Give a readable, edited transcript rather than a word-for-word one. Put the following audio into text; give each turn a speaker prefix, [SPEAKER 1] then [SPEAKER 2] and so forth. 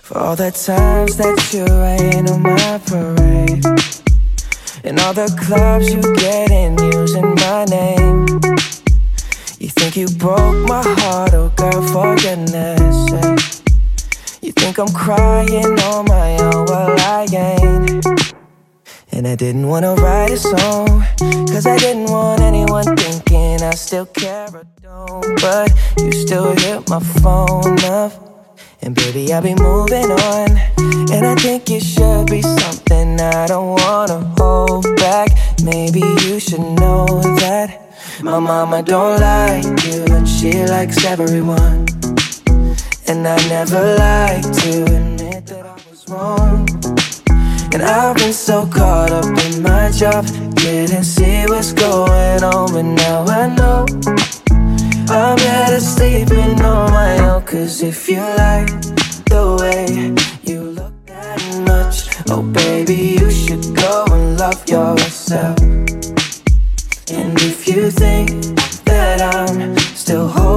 [SPEAKER 1] For all the times that you rain on my parade, and all the clubs you get in using my name. You think you broke my heart, oh girl, for goodness sake. You think I'm crying on my own, well I ain't. And I didn't wanna write a song, cause I didn't want anyone thinking I still care or don't. But you still hit my phone up, and baby I'll be moving on. And I think it should be something I don't wanna hold back. Maybe you should know that my mama don't like you, and she likes everyone. And I never like to admit that I was wrong. And I've been so caught up in my job, didn't see what's going on. But now I know I'm better sleeping on my own. Cause if you like the way you look that much, oh baby, you should go and love yourself. And if you think that I'm still holding